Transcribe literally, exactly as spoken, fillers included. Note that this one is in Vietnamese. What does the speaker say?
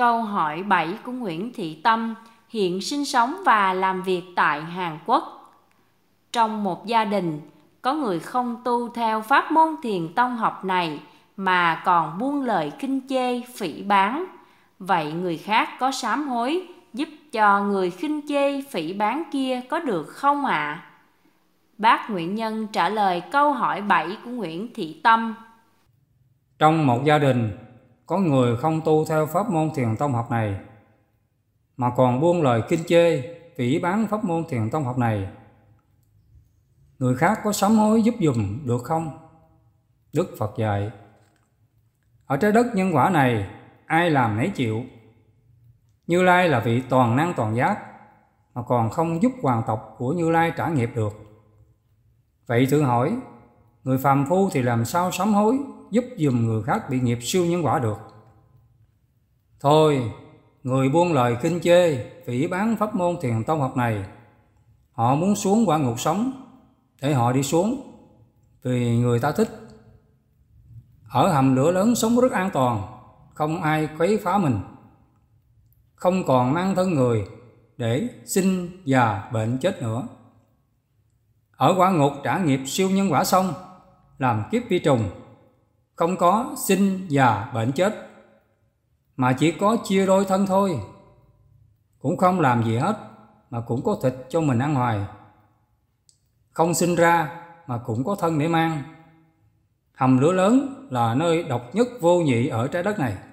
Câu hỏi bảy của Nguyễn Thị Tâm hiện sinh sống và làm việc tại Hàn Quốc. Trong một gia đình, có người không tu theo pháp môn thiền tông học này mà còn buông lời khinh chê, phỉ báng. Vậy người khác có sám hối giúp cho người khinh chê, phỉ báng kia có được không ạ? À? Bác Nguyễn Nhân trả lời câu hỏi bảy của Nguyễn Thị Tâm. Trong một gia đình, có người không tu theo pháp môn thiền tông học này mà còn buông lời khinh chê, phỉ báng pháp môn thiền tông học này. Người khác có sám hối giúp dùm được không? Đức Phật dạy, ở trái đất nhân quả này, ai làm nấy chịu. Như Lai là vị toàn năng toàn giác, mà còn không giúp hoàng tộc của Như Lai trả nghiệp được. Vậy tự hỏi, người phàm phu thì làm sao sám hối giúp dùm người khác bị nghiệp siêu nhân quả được? Thôi, người buông lời khinh chê, phỉ báng pháp môn thiền tông học này, họ muốn xuống quả ngục sống, để họ đi xuống, vì người ta thích. Ở hầm lửa lớn sống rất an toàn, không ai quấy phá mình, không còn mang thân người để sinh già bệnh chết nữa. Ở quả ngục trả nghiệp siêu nhân quả xong, làm kiếp vi trùng, không có sinh già bệnh chết, mà chỉ có chia đôi thân thôi, cũng không làm gì hết, mà cũng có thịt cho mình ăn hoài. Không sinh ra mà cũng có thân để mang. Hầm lửa lớn là nơi độc nhất vô nhị ở trái đất này.